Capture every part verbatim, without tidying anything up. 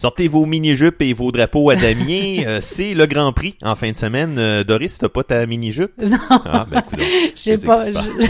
Sortez vos mini-jupes et vos drapeaux à damier. euh, c'est le Grand Prix en fin de semaine. Euh, Doris, t'as pas ta mini-jupe? Non. Ah, ben, coudonc. J'ai pas... Je...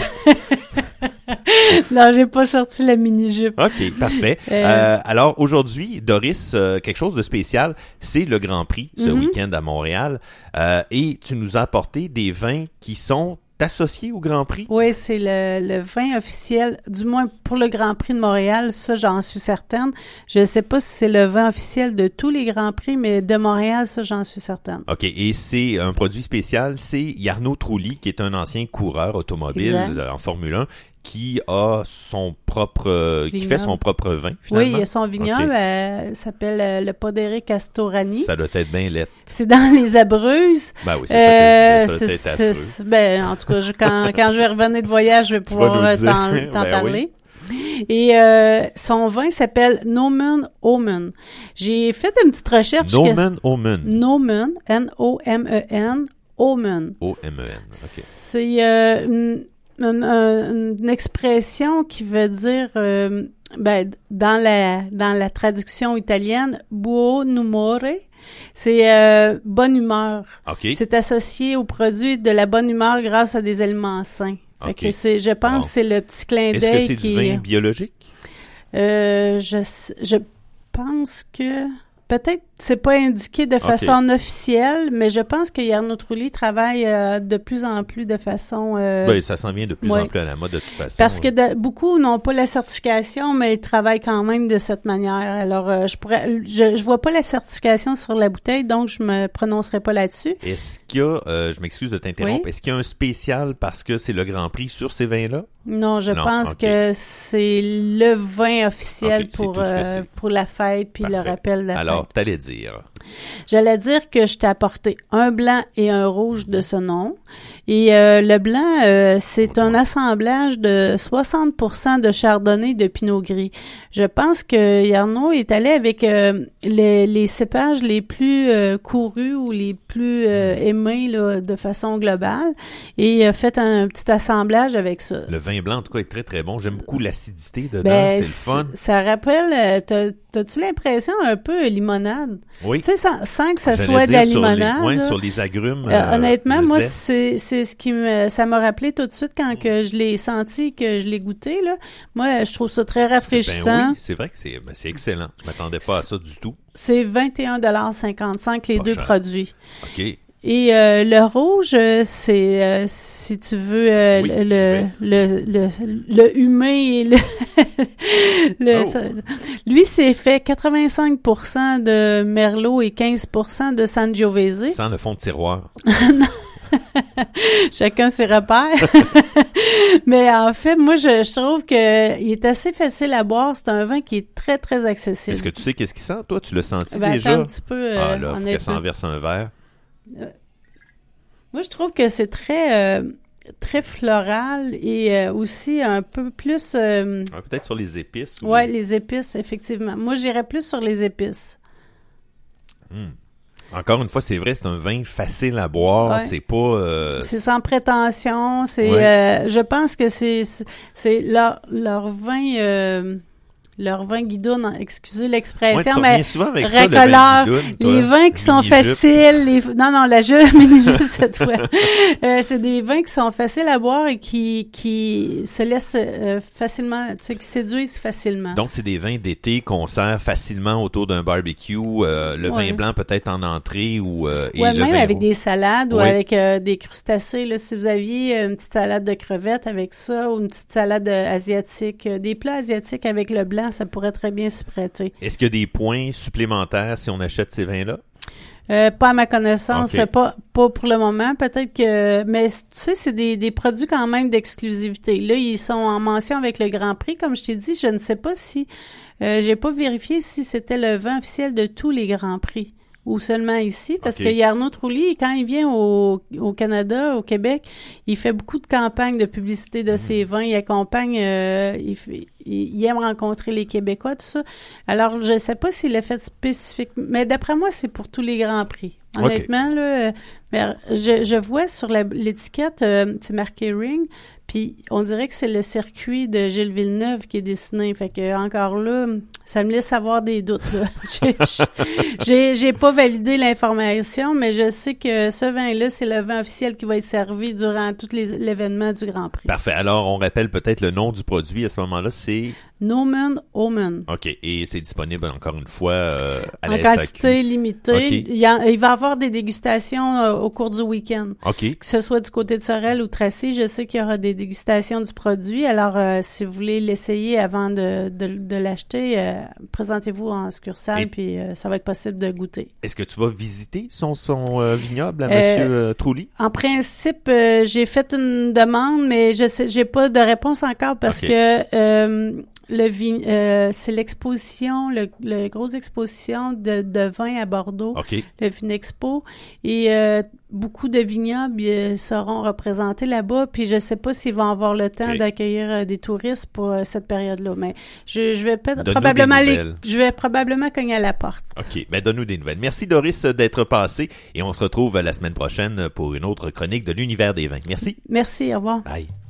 non, j'ai pas sorti la mini-jupe. OK, parfait. Euh... Euh, alors, aujourd'hui, Doris, euh, quelque chose de spécial, c'est le Grand Prix ce mm-hmm. week-end à Montréal. Euh, et tu nous as apporté des vins qui sont associés au Grand Prix? Oui, c'est le, le vin officiel, du moins pour le Grand Prix de Montréal, ça j'en suis certaine. Je ne sais pas si c'est le vin officiel de tous les Grands Prix, mais de Montréal, ça j'en suis certaine. OK, et c'est un produit spécial, c'est Jarno Trulli, qui est un ancien coureur automobile exact. En Formule un, qui a son propre, euh, qui fait son propre vin, finalement. Oui, il a son vignoble, okay. euh, s'appelle euh, le Podere Castorani. Ça doit être bien laid. C'est dans les Abruzzes. Ben oui, c'est euh, ça que je disais, ça doit c'est, être c'est, ben, en tout cas, je, quand, quand je vais revenir de voyage, je vais pouvoir t'en, t'en ben parler. Oui. Et euh, son vin s'appelle Nomen Omen. J'ai fait une petite recherche. Nomen Omen. Nomen, N O M E N, Omen. O M E N, OK. C'est euh, une... Une, une, une expression qui veut dire, euh, ben, dans la dans la traduction italienne, buon umore, c'est euh, bonne humeur. Okay. C'est associé au produit de la bonne humeur grâce à des aliments sains. Fait okay. que c'est, je pense, bon. que c'est le petit clin d'œil qui... Est-ce que c'est du vin biologique? Euh, je je pense que peut-être c'est pas indiqué de façon okay. officielle, mais je pense que Jarno Trulli travaille euh, de plus en plus de façon... Euh, oui, ça s'en vient de plus ouais. en plus à la mode de toute façon. Parce ouais. que de, beaucoup n'ont pas la certification, mais ils travaillent quand même de cette manière. Alors, euh, je pourrais, je, je vois pas la certification sur la bouteille, donc je me prononcerai pas là-dessus. Est-ce qu'il y a, euh, je m'excuse de t'interrompre, oui? Est-ce qu'il y a un spécial parce que c'est le Grand Prix sur ces vins-là? Non, je non, pense okay. que c'est le vin officiel okay, pour, euh, pour la fête, puis Parfait. Le rappel de la Alors, fête. t'allais dire... J'allais dire que je t'ai apporté un blanc et un rouge de ce nom. Et euh, le blanc, euh, c'est un assemblage de soixante pour cent de chardonnay de pinot gris. Je pense que Jarno est allé avec euh, les, les cépages les plus euh, courus ou les plus euh, aimés là, de façon globale et a fait un, un petit assemblage avec ça. Le vin blanc, en tout cas, est très, très bon. J'aime beaucoup l'acidité dedans. Ben, c'est le fun. Ça rappelle... T'as, t'as-tu l'impression un peu limonade? Oui. Tu sais, sans, sans que ça J'allais soit de la sur limonade. Les, ouais, sur les agrumes. Euh, euh, honnêtement, moi, zeste. c'est, c'est ce qui me, ça m'a rappelé tout de suite quand que je l'ai senti, que je l'ai goûté, là. Moi, je trouve ça très rafraîchissant. C'est, ben oui, c'est vrai que c'est, ben c'est excellent. Je m'attendais pas à ça du tout. C'est vingt et un dollars cinquante-cinq les pas deux cher. Produits. OK. Et euh, le rouge, c'est, euh, si tu veux, euh, oui, le, le, le, le humé et le... le oh. ça, lui, c'est fait quatre-vingt-cinq pour cent de Merlot et quinze pour cent de Sangiovese. Sans le fond de tiroir. Non. Chacun ses repères. Mais en fait, moi, je, je trouve qu'il est assez facile à boire. C'est un vin qui est très, très accessible. Est-ce que tu sais qu'est-ce qu'il sent, toi? Tu l'as senti ben, déjà? Un petit peu. Euh, ah là, faut qu'elle s'en verse un verre. Euh, moi, je trouve que c'est très, euh, très floral et euh, aussi un peu plus... Euh, ah, peut-être sur les épices. Oui, ou... les épices, effectivement. Moi, j'irais plus sur les épices. Hum. Encore une fois, c'est vrai, c'est un vin facile à boire. Ouais. C'est pas... Euh... C'est sans prétention. C'est, ouais. euh, je pense que c'est, c'est, c'est leur, leur vin... Euh, leur vin guidoune, excusez l'expression, ouais, mais souvent avec racoleur, ça, le vin guidoune, les vins qui sont faciles, les, non, non, la jupe, mini-jupe, cette fois. euh, c'est des vins qui sont faciles à boire et qui, qui se laissent euh, facilement, tu sais, qui séduisent facilement. Donc, c'est des vins d'été qu'on sert facilement autour d'un barbecue, euh, le ouais. vin blanc peut-être en entrée ou, euh, et ouais, le même vin avec rouge. Des salades oui. ou avec euh, des crustacés, là, si vous aviez une petite salade de crevettes avec ça ou une petite salade asiatique, des plats asiatiques avec le blanc, ça pourrait très bien s'y prêter. Est-ce qu'il y a des points supplémentaires si on achète ces vins-là? Euh, pas à ma connaissance, okay. pas pas pour le moment. Peut-être que, mais tu sais, c'est des, des produits quand même d'exclusivité. Là, ils sont en mention avec le Grand Prix. Comme je t'ai dit, je ne sais pas si, euh, j'ai pas vérifié si c'était le vin officiel de tous les Grands Prix ou seulement ici, parce okay. que Jarno Trulli, quand il vient au, au Canada, au Québec, il fait beaucoup de campagnes de publicité de mmh. ses vins. Il accompagne, euh, il, fait, il aime rencontrer les Québécois, tout ça. Alors, je ne sais pas s'il l'a fait spécifique, mais d'après moi, c'est pour tous les Grands Prix. Honnêtement, okay. là, euh, je, je vois sur la, l'étiquette, euh, c'est marqué Ring, Puis on dirait que c'est le circuit de Gilles Villeneuve qui est dessiné. Fait que encore là, ça me laisse avoir des doutes. Là. j'ai, j'ai, j'ai pas validé l'information, mais je sais que ce vin-là, c'est le vin officiel qui va être servi durant tout les, l'événement du Grand Prix. Parfait. Alors, on rappelle peut-être le nom du produit à ce moment-là, c'est... Nomen Omen. OK. Et c'est disponible encore une fois euh, à en la S A Q. quantité limitée. Okay. Il, y a, il va y avoir des dégustations euh, au cours du week-end. OK. Que ce soit du côté de Sorel ou Tracy, je sais qu'il y aura des dégustations du produit. Alors, euh, si vous voulez l'essayer avant de, de, de l'acheter, euh, présentez-vous en succursale, Et... puis euh, ça va être possible de goûter. Est-ce que tu vas visiter son, son euh, vignoble à euh, M. Euh, Trulli? En principe, euh, j'ai fait une demande, mais je sais, j'ai pas de réponse encore parce okay. que... Euh, Le vi- euh, c'est l'exposition, le, le grosse exposition de, de vin à Bordeaux, okay. le Vinexpo, et euh, beaucoup de vignobles euh, seront représentés là-bas. Puis je sais pas s'ils vont avoir le temps okay. d'accueillir euh, des touristes pour euh, cette période-là, mais je, je vais peut- probablement aller, je vais probablement cogner à la porte. Ok, mais donne-nous des nouvelles. Merci Doris d'être passé et on se retrouve la semaine prochaine pour une autre chronique de l'univers des vins. Merci. Merci, au revoir. Bye.